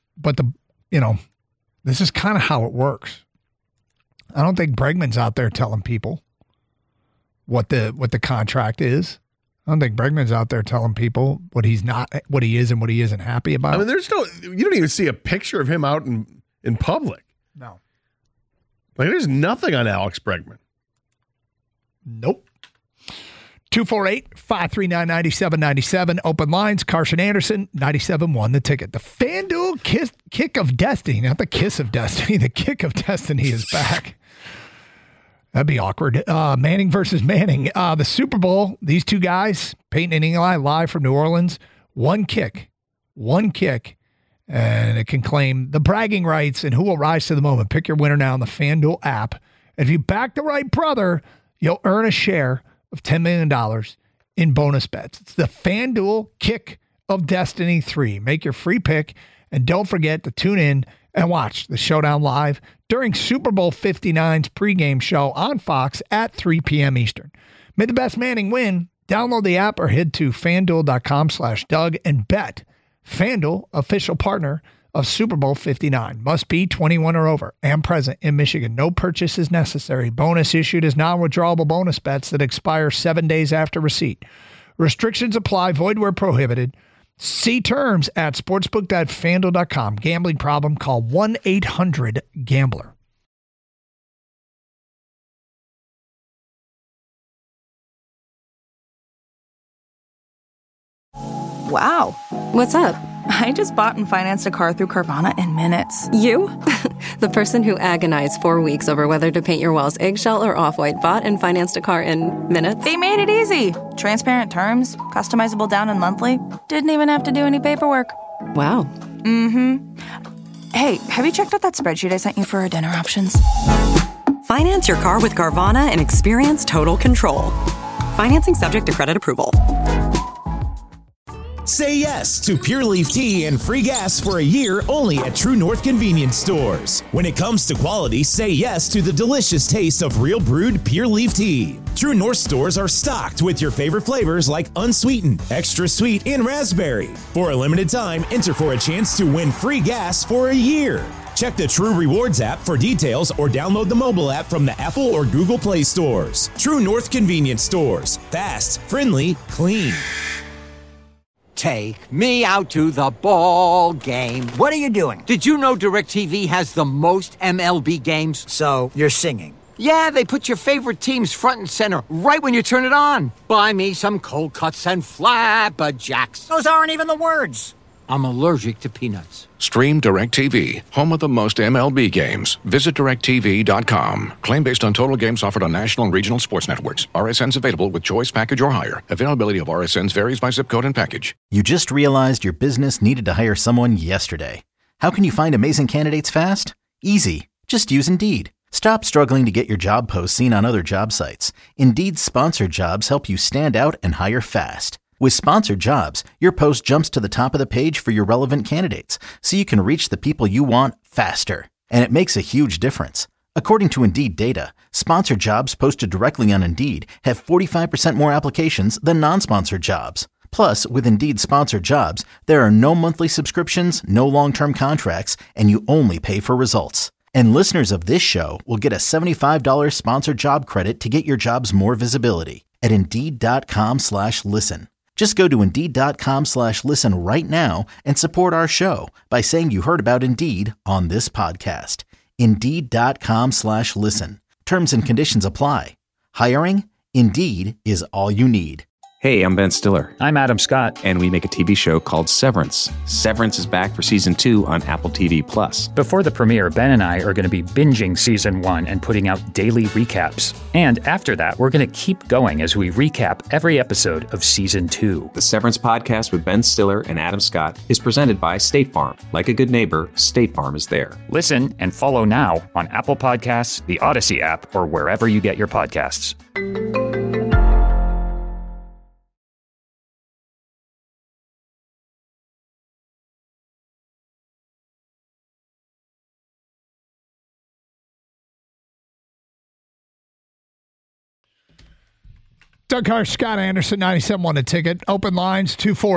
this is kind of how it works. I don't think Bregman's out there telling people what the contract is. I don't think Bregman's out there telling people what he is and what he isn't happy about. I mean, you don't even see a picture of him out in public. No. Like, there's nothing on Alex Bregman. Nope. 248-539-9797. Open lines. Carson Anderson, 97.1 The Ticket. The FanDuel kick of destiny, not the kiss of destiny. The kick of destiny is back. That'd be awkward. Manning versus Manning. The Super Bowl, these two guys, Peyton and Eli, live from New Orleans. One kick, and it can claim the bragging rights and who will rise to the moment. Pick your winner now on the FanDuel app. If you back the right brother, you'll earn a share of $10 million in bonus bets. It's the FanDuel Kick of Destiny 3. Make your free pick, and don't forget to tune in and watch the Showdown live during Super Bowl 59's pregame show on Fox at 3 p.m. Eastern. May the best Manning win. Download the app or head to FanDuel.com/Doug and bet. FanDuel, official partner of Super Bowl 59. Must be 21 or over and present in Michigan. No purchase is necessary. Bonus issued as non-withdrawable bonus bets that expire 7 days after receipt. Restrictions apply. Void where prohibited. See terms at sportsbook.fanduel.com. Gambling problem? Call 1-800-GAMBLER. Wow. What's up? I just bought and financed a car through Carvana in minutes. You? The person who agonized 4 weeks over whether to paint your walls eggshell or off-white bought and financed a car in minutes? They made it easy. Transparent terms, customizable down and monthly. Didn't even have to do any paperwork. Wow. Mm-hmm. Hey, have you checked out that spreadsheet I sent you for our dinner options? Finance your car with Carvana and experience total control. Financing subject to credit approval. Say yes to Pure Leaf Tea and free gas for a year only at True North Convenience Stores. When it comes to quality, say yes to the delicious taste of real brewed Pure Leaf Tea. True North stores are stocked with your favorite flavors like unsweetened, extra sweet, and raspberry. For a limited time, enter for a chance to win free gas for a year. Check the True Rewards app for details or download the mobile app from the Apple or Google Play stores. True North Convenience Stores. Fast, friendly, clean. Take me out to the ball game. What are you doing? Did you know DirecTV has the most MLB games? So, you're singing. Yeah, they put your favorite teams front and center right when you turn it on. Buy me some cold cuts and flapjacks. Those aren't even the words. I'm allergic to peanuts. Stream DirecTV, home of the most MLB games. Visit DirecTV.com. Claim based on total games offered on national and regional sports networks. RSNs available with choice package or higher. Availability of RSNs varies by zip code and package. You just realized your business needed to hire someone yesterday. How can you find amazing candidates fast? Easy. Just use Indeed. Stop struggling to get your job posts seen on other job sites. Indeed's sponsored jobs help you stand out and hire fast. With sponsored jobs, your post jumps to the top of the page for your relevant candidates, so you can reach the people you want faster. And it makes a huge difference. According to Indeed data, sponsored jobs posted directly on Indeed have 45% more applications than non-sponsored jobs. Plus, with Indeed sponsored jobs, there are no monthly subscriptions, no long-term contracts, and you only pay for results. And listeners of this show will get a $75 sponsored job credit to get your jobs more visibility at Indeed.com/listen. Just go to Indeed.com/listen right now and support our show by saying you heard about Indeed on this podcast. Indeed.com/listen. Terms and conditions apply. Hiring? Indeed is all you need. Hey, I'm Ben Stiller. I'm Adam Scott. And we make a TV show called Severance. Severance is back for season 2 on Apple TV+. Before the premiere, Ben and I are going to be binging season 1 and putting out daily recaps. And after that, we're going to keep going as we recap every episode of season 2. The Severance podcast with Ben Stiller and Adam Scott is presented by State Farm. Like a good neighbor, State Farm is there. Listen and follow now on Apple Podcasts, the Odyssey app, or wherever you get your podcasts. Doug Carr, Scott Anderson, 97.1 The Ticket. Open lines,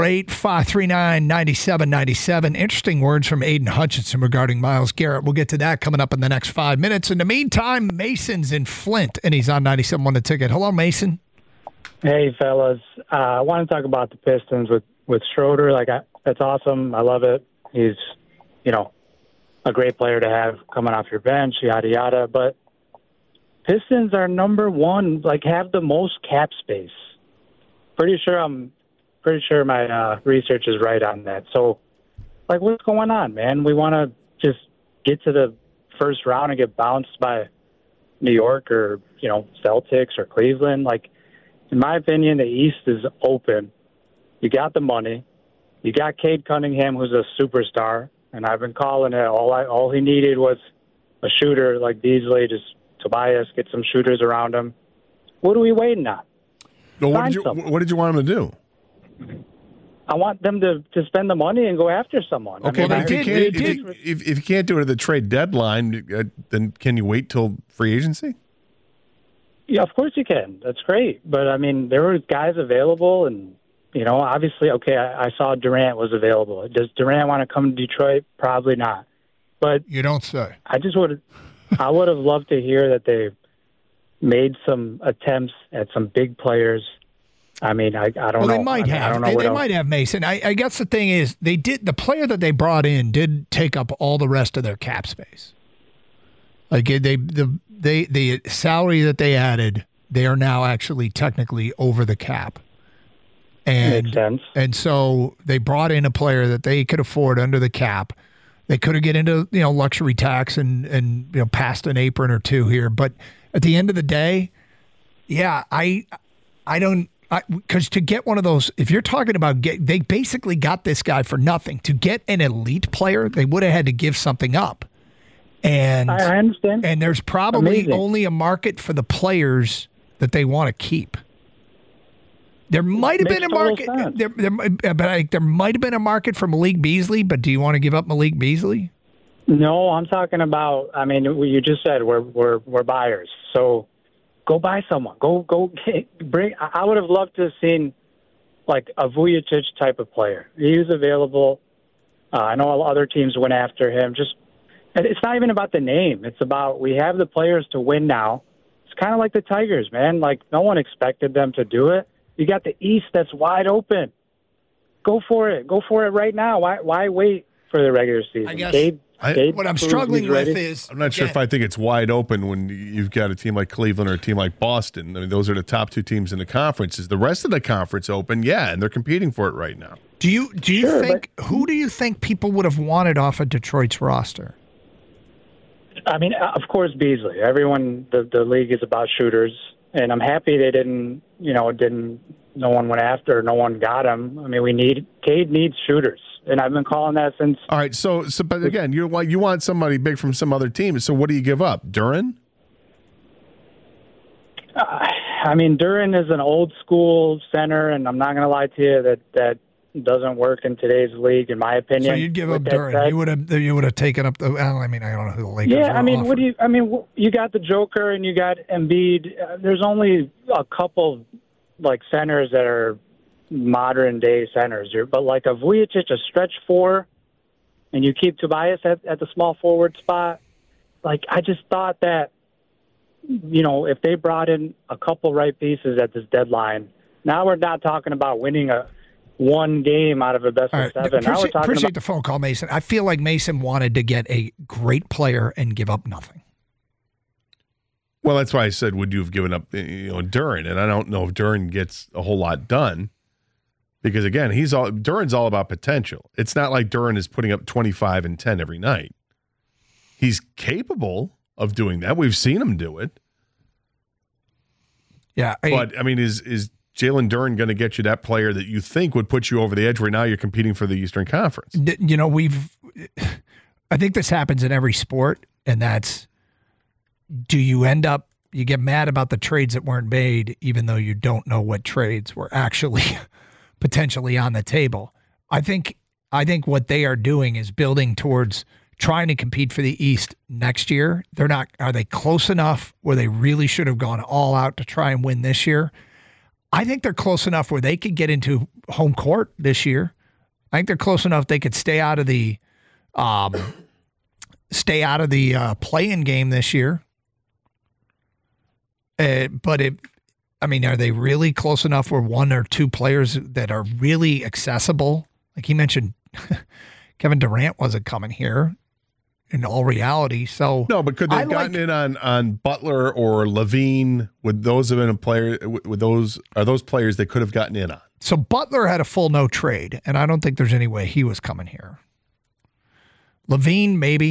248-539-9797. Interesting words from Aiden Hutchinson regarding Myles Garrett. We'll get to that coming up in the next 5 minutes. In the meantime, Mason's in Flint, and he's on 97.1 The Ticket. Hello, Mason. Hey, fellas. I want to talk about the Pistons with Schroeder. That's awesome. I love it. He's, a great player to have coming off your bench, yada, yada. But Pistons are number one, have the most cap space. Pretty sure my research is right on that. So, what's going on, man? We want to just get to the first round and get bounced by, New York or, Celtics or Cleveland. Like, in my opinion, the East is open. You got the money. You got Cade Cunningham, who's a superstar, and I've been calling it. All he needed was a shooter like Beasley, just Tobias, get some shooters around him. What are we waiting on? Well, what did you want him to do? I want them to spend the money and go after someone. Okay, but if you can't do it at the trade deadline, then can you wait till free agency? Yeah, of course you can. That's great. But, I mean, there were guys available, and, obviously, okay, I saw Durant was available. Does Durant want to come to Detroit? Probably not. But you don't say. I would have loved to hear that they made some attempts at some big players. I mean, I don't know. Well, they might have. I don't know they might have, Mason. I guess the thing is, the player that they brought in did take up all the rest of their cap space. Like the salary that they added, they are now actually technically over the cap. Makes sense. And so they brought in a player that they could afford under the cap. They could have get into luxury tax and past an apron or two here, but at the end of the day, yeah, I don't. Because to get one of those, if you're talking about they basically got this guy for nothing. To get an elite player, they would have had to give something up. And I understand. And there's probably only a market for the players that they want to keep. There might have been a market, there might have been a market for Malik Beasley. But do you want to give up Malik Beasley? No, I'm talking about. I mean, you just said we're buyers, so. Go buy someone. Go bring. I would have loved to have seen like a Vujacic type of player. He was available. I know other teams went after him. It's not even about the name. It's about we have the players to win now. It's kind of like the Tigers, man. Like no one expected them to do it. You got the East that's wide open. Go for it. Go for it right now. Why wait for the regular season? I guess. What I'm struggling with is I'm not sure if I think it's wide open when you've got a team like Cleveland or a team like Boston. I mean, those are the top two teams in the conference. Is the rest of the conference open? Yeah, and they're competing for it right now. Do you think who do you think people would have wanted off of Detroit's roster? I mean, of course, Beasley. Everyone, the league is about shooters, and I'm happy they didn't. No one went after. No one got him. I mean, Cade needs shooters. And I've been calling that since. All right, so but again, you want somebody big from some other team. So what do you give up, Duren? I mean, Duren is an old school center, and I'm not going to lie to you that doesn't work in today's league, in my opinion. So you'd give up Duren. You would have taken up the. I mean, I don't know who the Lakers. Yeah, I mean, you got the Joker and you got Embiid. There's only a couple like centers that are modern day centers here, but like a Vujacic, a stretch four, and you keep Tobias at the small forward spot. Like I just thought that, if they brought in a couple right pieces at this deadline, now we're not talking about winning one game out of a best of seven. Now we're talking appreciate the phone call, Mason. I feel like Mason wanted to get a great player and give up nothing. Well, that's why I said, would you have given up, Duren? And I don't know if Duren gets a whole lot done. Because again, Duren's all about potential. It's not like Duren is putting up 25 and 10 every night. He's capable of doing that. We've seen him do it. Yeah, but I mean, is Jalen Duren going to get you that player that you think would put you over the edge? Right now, you're competing for the Eastern Conference. I think this happens in every sport, and that's, you get mad about the trades that weren't made, even though you don't know what trades were actually potentially on the table. I think what they are doing is building towards trying to compete for the East next year. Are they close enough where they really should have gone all out to try and win this year? I think they're close enough where they could get into home court this year. I think they're close enough they could stay out of the play-in game this year. Are they really close enough where one or two players that are really accessible? Like he mentioned, Kevin Durant wasn't coming here in all reality. So no, but could they have gotten in on Butler or Levine? Would those have been a player? Are those players they could have gotten in on? So Butler had a full no trade, and I don't think there's any way he was coming here. Levine, maybe.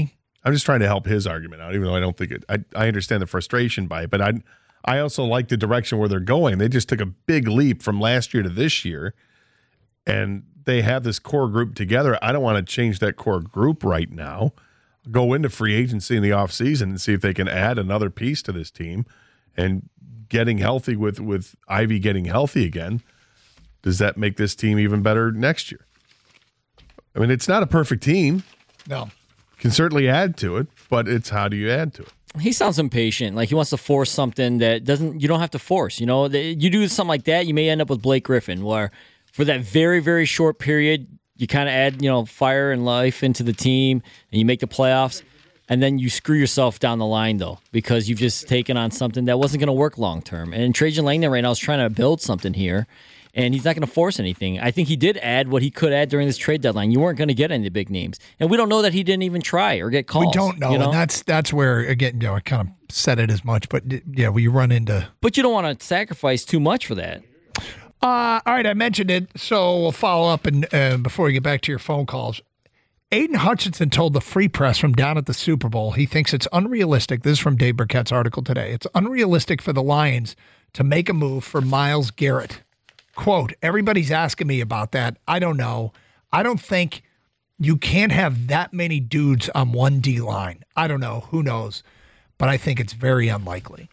I'm just trying to help his argument out, even though I don't think it. I understand the frustration by it, but I also like the direction where they're going. They just took a big leap from last year to this year, and they have this core group together. I don't want to change that core group right now. Go into free agency in the offseason and see if they can add another piece to this team. And getting healthy with Ivy getting healthy again, does that make this team even better next year? I mean, it's not a perfect team. No. Can certainly add to it, but it's how do you add to it? He sounds impatient, like he wants to force something that you don't have to force. You know, you do something like that, you may end up with Blake Griffin, where for that very, very short period, you kind of add, fire and life into the team, and you make the playoffs, and then you screw yourself down the line, though, because you've just taken on something that wasn't going to work long term. And Trajan Langdon right now is trying to build something here, and he's not going to force anything. I think he did add what he could add during this trade deadline. You weren't going to get any big names. And we don't know that he didn't even try or get calls. We don't know, and that's where, again, I kind of said it as much, but yeah, we run into... But you don't want to sacrifice too much for that. All right, I mentioned it, so we'll follow up and before we get back to your phone calls. Aiden Hutchinson told the Free Press from down at the Super Bowl he thinks it's unrealistic. This is from Dave Burkett's article today. It's unrealistic for the Lions to make a move for Myles Garrett. Quote, everybody's asking me about that. I don't know. I don't think you can't have that many dudes on one D line. I don't know. Who knows? But I think it's very unlikely.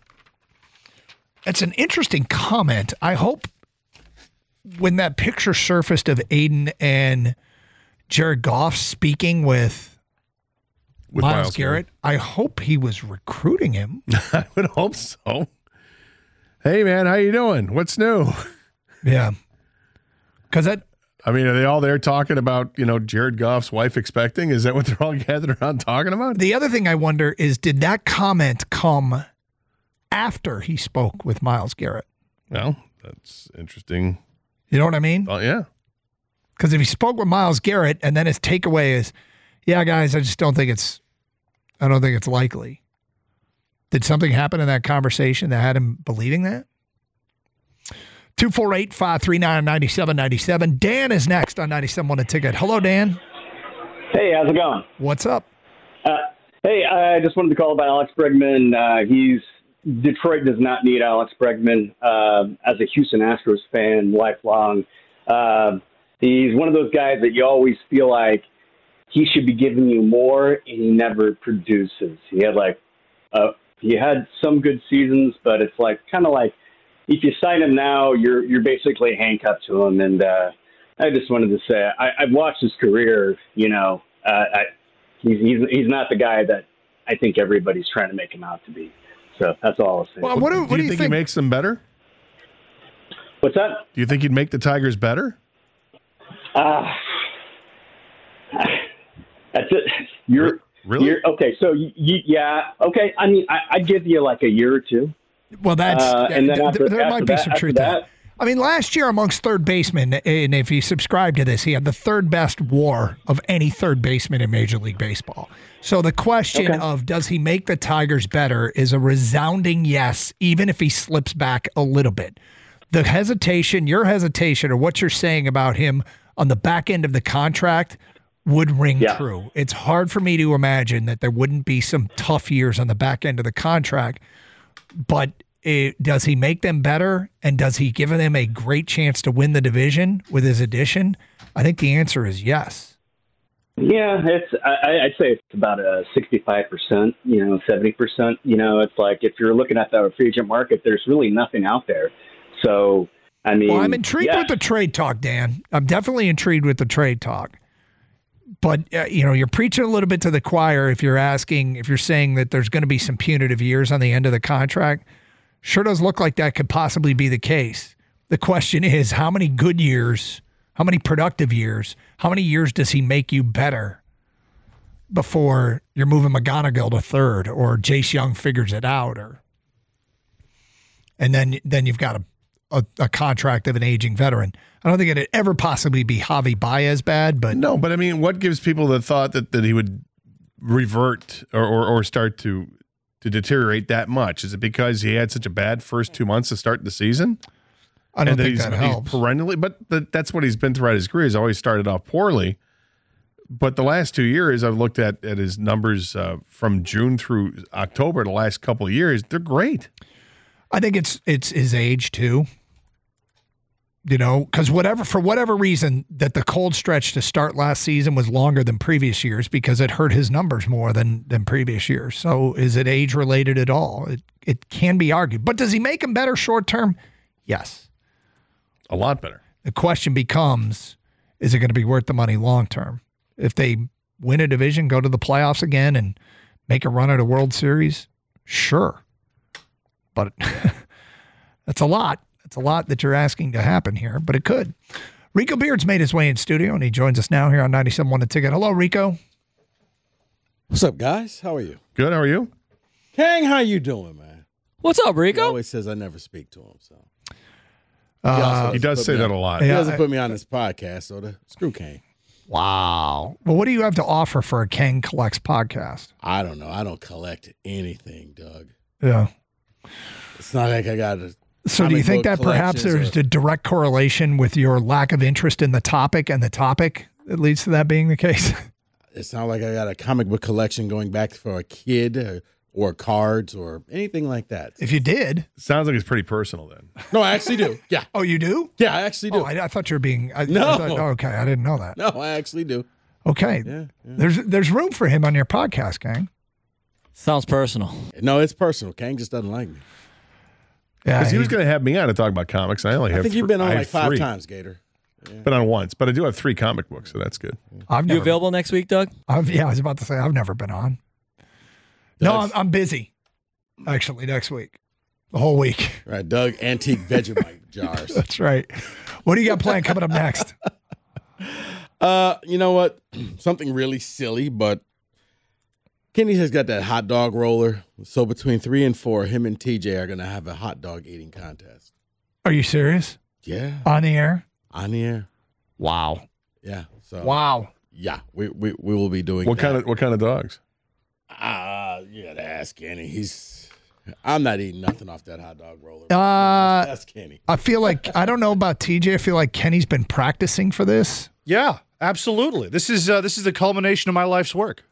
It's an interesting comment. I hope when that picture surfaced of Aiden and Jared Goff speaking with Myles Garrett, I hope he was recruiting him. I would hope so. Hey, man, how you doing? What's new? Yeah. Because are they all there talking about, Jared Goff's wife expecting? Is that what they're all gathered around talking about? The other thing I wonder is, did that comment come after he spoke with Myles Garrett? Well, that's interesting. You know what I mean? Oh, yeah. Because if he spoke with Myles Garrett and then his takeaway is, yeah, guys, I don't think it's likely. Did something happen in that conversation that had him believing that? 248-539-9797. Dan is next on 97.1 The Ticket. Hello, Dan. Hey, how's it going? What's up? Hey, I just wanted to call about Alex Bregman. Detroit does not need Alex Bregman. As a Houston Astros fan, lifelong, he's one of those guys that you always feel like he should be giving you more, and he never produces. He had some good seasons, but it's kind of like if you sign him now, you're basically handcuffed to him. And I just wanted to say I've watched his career. He's not the guy that I think everybody's trying to make him out to be. So that's all I'll say. Well, what do you think he makes them better? What's that? Do you think he'd make the Tigers better? That's it. Really? Okay. So yeah. Okay. I mean, I'd give you a year or two. Well, that's and then there might be some truth to that. I mean, last year amongst third basemen, and if you subscribe to this, he had the third best WAR of any third baseman in Major League Baseball. So the question of does he make the Tigers better is a resounding yes, even if he slips back a little bit. The hesitation, your hesitation, or what you're saying about him on the back end of the contract would ring true. It's hard for me to imagine that there wouldn't be some tough years on the back end of the contract, but does he make them better, and does he give them a great chance to win the division with his addition? I think the answer is yes. Yeah, I'd say it's about a 65%, 70%. It's like if you're looking at the free agent market, there's really nothing out there. So, I mean... Well, I'm intrigued with the trade talk, Dan. I'm definitely intrigued with the trade talk. But, you're preaching a little bit to the choir if you're saying that there's going to be some punitive years on the end of the contract. Sure does look like that could possibly be the case. The question is, how many good years, how many productive years, how many years does he make you better before you're moving McGonigal to third or Jace Young figures it out? And then you've got a contract of an aging veteran. I don't think it'd ever possibly be Javi Baez bad, but... No, but I mean, what gives people the thought that he would revert or start to deteriorate that much? Is it because he had such a bad first 2 months to start the season? I don't think that helps. He's perennially, but that's what he's been throughout his career. He's always started off poorly. But the last 2 years, I've looked at his numbers from June through October. The last couple of years, they're great. I think it's his age too. You know, because for whatever reason, that the cold stretch to start last season was longer than previous years because it hurt his numbers more than previous years. So is it age related at all? It can be argued. But does he make him better short term? Yes. A lot better. The question becomes, is it going to be worth the money long term? If they win a division, go to the playoffs again, and make a run at a World Series, sure. But that's a lot. It's a lot that you're asking to happen here, but it could. Rico Beard's made his way in studio, and he joins us now here on 97.1 The Ticket. Hello, Rico. What's up, guys? How are you? Good. How are you? Kang, how you doing, man? What's up, Rico? He always says I never speak to him, so. He does say that a lot. He doesn't put me on his podcast, so screw Kang. Wow. Well, what do you have to offer for a Kang Collects podcast? I don't know. I don't collect anything, Doug. Yeah. It's not like I got a... So do you think that perhaps there's a direct correlation with your lack of interest in the topic and the topic that leads to that being the case? It's not like I got a comic book collection going back for a kid or cards or anything like that. If you did. Sounds like it's pretty personal then. No, I actually do. Yeah. Oh, you do? Yeah, I actually do. Oh, I thought you were being... No. Okay, I didn't know that. No, I actually do. Okay. Yeah. There's room for him on your podcast, Kang. Sounds personal. No, it's personal. Kang just doesn't like me. Yeah, Because he was going to have me on to talk about comics. I think you've been on like 5 times, Gator. Yeah. Been on once, but I do have 3 comic books, so that's good. You available next week, Doug? I was about to say I've never been on. No, I'm busy. Actually, next week, the whole week. Right, Doug, antique Vegemite jars. That's right. What do you got planned coming up next? You know what? Something really silly, but Kenny has got that hot dog roller. So between 3 and 4, him and TJ are going to have a hot dog eating contest. Are you serious? Yeah. On the air? On the air. Wow. Yeah. So. Wow. Yeah, we will be doing. What kind of dogs? You got to ask Kenny. I'm not eating nothing off that hot dog roller. That's Kenny. I feel like I don't know about TJ. I feel like Kenny's been practicing for this. Yeah, absolutely. This is the culmination of my life's work.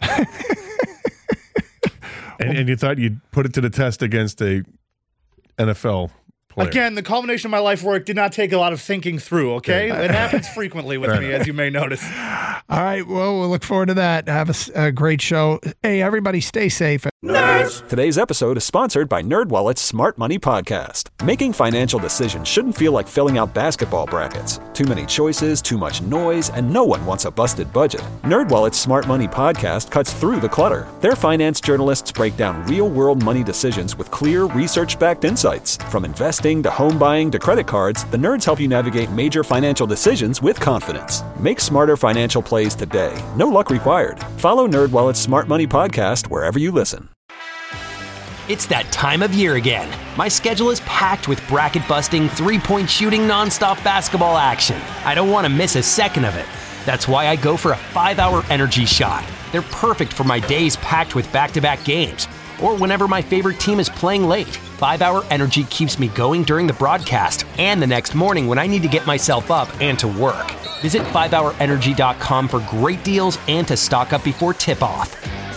And you thought you'd put it to the test against a NFL player. Again, the culmination of my life work did not take a lot of thinking through, okay? It happens frequently with me, as you may notice. All right, well, we'll look forward to that. Have a great show. Hey, everybody, stay safe. Nerds! Today's episode is sponsored by NerdWallet's Smart Money Podcast. Making financial decisions shouldn't feel like filling out basketball brackets. Too many choices, too much noise, and no one wants a busted budget. NerdWallet's Smart Money Podcast cuts through the clutter. Their finance journalists break down real-world money decisions with clear, research-backed insights. From investing to home buying to credit cards, the nerds help you navigate major financial decisions with confidence. Make smarter financial plays today. No luck required. Follow NerdWallet's Smart Money Podcast wherever you listen. It's that time of year again. My schedule is packed with bracket-busting, three-point shooting, nonstop basketball action. I don't want to miss a second of it. That's why I go for a 5-hour energy shot. They're perfect for my days packed with back-to-back games, or whenever my favorite team is playing late. 5-hour energy keeps me going during the broadcast and the next morning when I need to get myself up and to work. Visit 5hourenergy.com for great deals and to stock up before tip-off.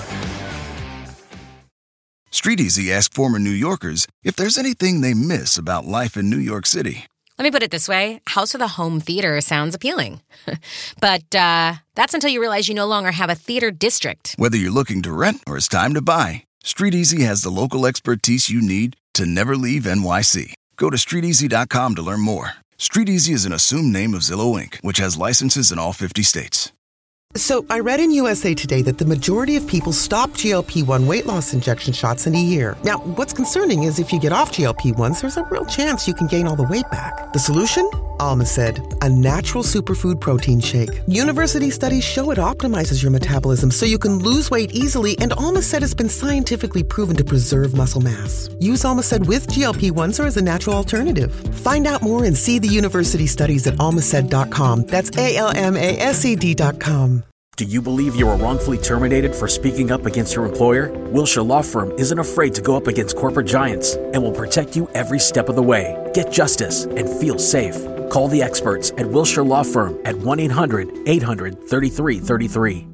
StreetEasy asked former New Yorkers if there's anything they miss about life in New York City. Let me put it this way. House with a home theater sounds appealing. But that's until you realize you no longer have a theater district. Whether you're looking to rent or it's time to buy, StreetEasy has the local expertise you need to never leave NYC. Go to StreetEasy.com to learn more. StreetEasy is an assumed name of Zillow Inc., which has licenses in all 50 states. So I read in USA Today that the majority of people stop GLP-1 weight loss injection shots in a year. Now, what's concerning is if you get off GLP-1s, there's a real chance you can gain all the weight back. The solution? Almacid, a natural superfood protein shake. University studies show it optimizes your metabolism so you can lose weight easily, and Almacid has been scientifically proven to preserve muscle mass. Use Almacid with GLP-1s or as a natural alternative. Find out more and see the university studies at almacid.com. That's ALMASED.com. Do you believe you were wrongfully terminated for speaking up against your employer? Wilshire Law Firm isn't afraid to go up against corporate giants and will protect you every step of the way. Get justice and feel safe. Call the experts at Wilshire Law Firm at 1-800-800-3333.